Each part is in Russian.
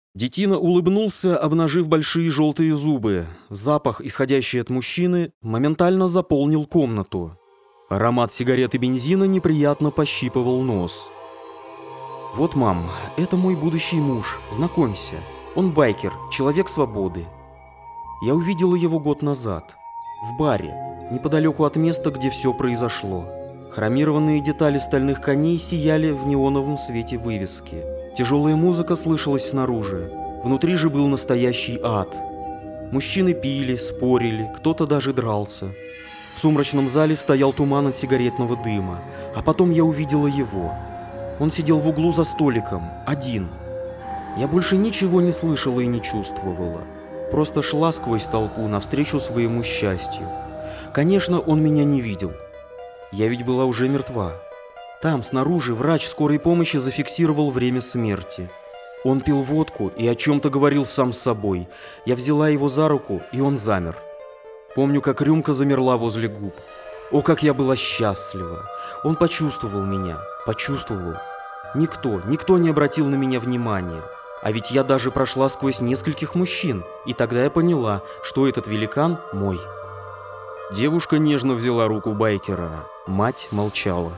Детина улыбнулся, обнажив большие желтые зубы. Запах, исходящий от мужчины, моментально заполнил комнату. Аромат сигарет и бензина неприятно пощипывал нос. «Вот, мам, это мой будущий муж, знакомься. Он байкер, человек свободы. Я увидела его год назад, в баре, неподалеку от места, где все произошло. Хромированные детали стальных коней сияли в неоновом свете вывески. Тяжелая музыка слышалась снаружи. Внутри же был настоящий ад. Мужчины пили, спорили, кто-то даже дрался. В сумрачном зале стоял туман от сигаретного дыма, а потом я увидела его. Он сидел в углу за столиком, один. Я больше ничего не слышала и не чувствовала. Просто шла сквозь толпу навстречу своему счастью. Конечно, он меня не видел. Я ведь была уже мертва. Там, снаружи, врач скорой помощи зафиксировал время смерти. Он пил водку и о чем-то говорил сам с собой. Я взяла его за руку, и он замер. Помню, как рюмка замерла возле губ. О, как я была счастлива! Он почувствовал меня, почувствовал. Никто не обратил на меня внимания. А ведь я даже прошла сквозь нескольких мужчин, и тогда я поняла, что этот великан мой. Девушка нежно взяла руку байкера, мать молчала.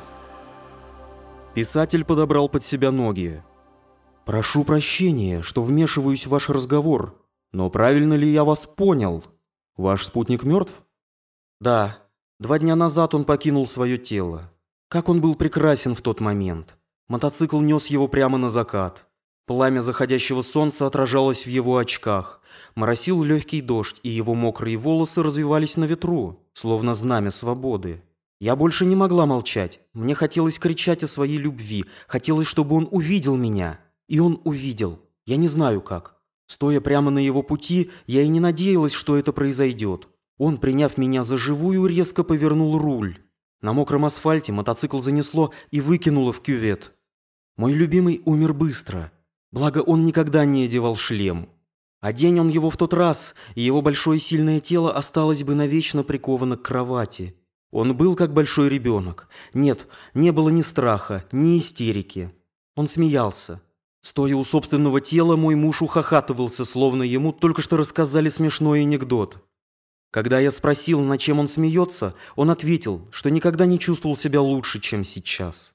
Писатель подобрал под себя ноги. «Прошу прощения, что вмешиваюсь в ваш разговор, но правильно ли я вас понял? Ваш спутник мертв?» «Да, 2 дня назад он покинул свое тело. Как он был прекрасен в тот момент. Мотоцикл нес его прямо на закат. Пламя заходящего солнца отражалось в его очках. Моросил легкий дождь, и его мокрые волосы развивались на ветру, словно знамя свободы. Я больше не могла молчать. Мне хотелось кричать о своей любви. Хотелось, чтобы он увидел меня. И он увидел. Я не знаю как. Стоя прямо на его пути, я и не надеялась, что это произойдет. Он, приняв меня за живую, резко повернул руль. На мокром асфальте мотоцикл занесло и выкинуло в кювет. Мой любимый умер быстро. Благо, он никогда не одевал шлем. Одень он его в тот раз, и его большое сильное тело осталось бы навечно приковано к кровати. Он был как большой ребенок. Нет, не было ни страха, ни истерики. Он смеялся. Стоя у собственного тела, мой муж ухахатывался, словно ему только что рассказали смешной анекдот. Когда я спросил, над чем он смеется, он ответил, что никогда не чувствовал себя лучше, чем сейчас.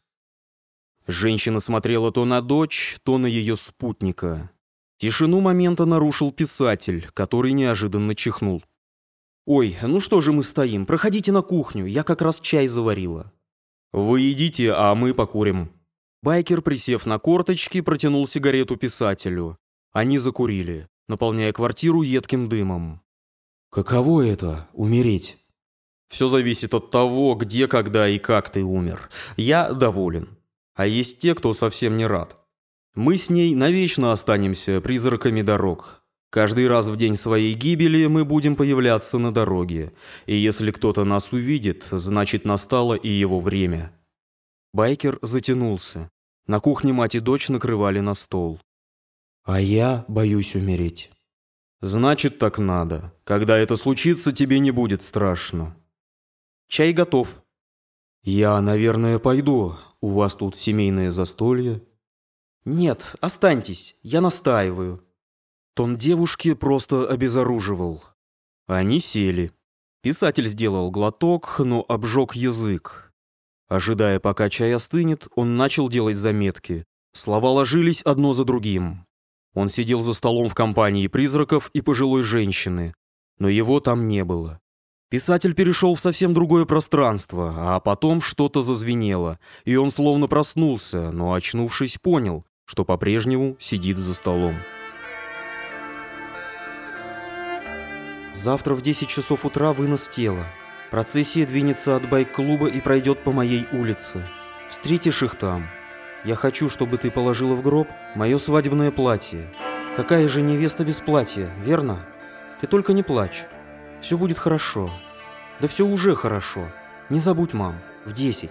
Женщина смотрела то на дочь, то на ее спутника. Тишину момента нарушил писатель, который неожиданно чихнул. «Ой, ну что же мы стоим? Проходите на кухню, я как раз чай заварила». «Вы идите, а мы покурим». Байкер, присев на корточки, протянул сигарету писателю. Они закурили, наполняя квартиру едким дымом. «Каково это — умереть?» «Все зависит от того, где, когда и как ты умер. Я доволен. А есть те, кто совсем не рад. Мы с ней навечно останемся призраками дорог. Каждый раз в день своей гибели мы будем появляться на дороге. И если кто-то нас увидит, значит настало и его время». Байкер затянулся. На кухне мать и дочь накрывали на стол. «А я боюсь умереть». «Значит, так надо. Когда это случится, тебе не будет страшно». «Чай готов». «Я, наверное, пойду. У вас тут семейное застолье?» «Нет, останьтесь, я настаиваю». Тон девушки просто обезоруживал. Они сели. Писатель сделал глоток, но обжег язык. Ожидая, пока чай остынет, он начал делать заметки. Слова ложились одно за другим. Он сидел за столом в компании призраков и пожилой женщины, но его там не было. Писатель перешел в совсем другое пространство, а потом что-то зазвенело, и он словно проснулся, но, очнувшись, понял, что по-прежнему сидит за столом. «Завтра в 10 часов утра вынос тела. Процессия двинется от байк-клуба и пройдет по моей улице. Встретишь их там. Я хочу, чтобы ты положила в гроб мое свадебное платье. Какая же невеста без платья, верно? Ты только не плачь. Все будет хорошо. Да все уже хорошо. Не забудь, мам, в 10».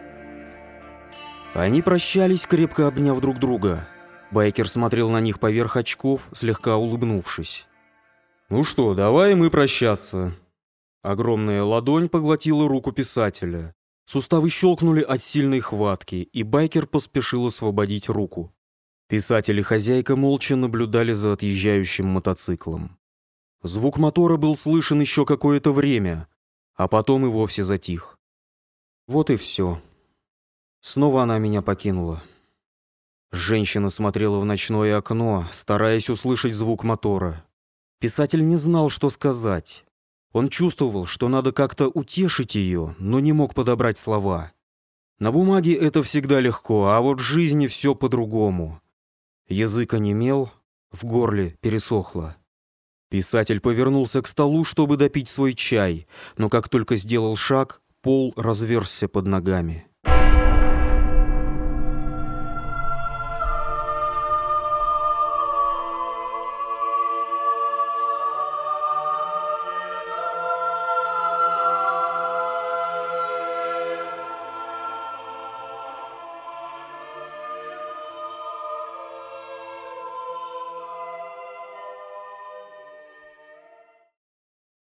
Они прощались, крепко обняв друг друга. Байкер смотрел на них поверх очков, слегка улыбнувшись. «Ну что, давай мы прощаться». Огромная ладонь поглотила руку писателя. Суставы щелкнули от сильной хватки, и байкер поспешил освободить руку. Писатель и хозяйка молча наблюдали за отъезжающим мотоциклом. Звук мотора был слышен еще какое-то время, а потом и вовсе затих. Вот и все. Снова она меня покинула. Женщина смотрела в ночное окно, стараясь услышать звук мотора. Писатель не знал, что сказать. Он чувствовал, что надо как-то утешить ее, но не мог подобрать слова. На бумаге это всегда легко, а вот в жизни все по-другому. Язык онемел, в горле пересохло. Писатель повернулся к столу, чтобы допить свой чай, но как только сделал шаг, пол разверзся под ногами.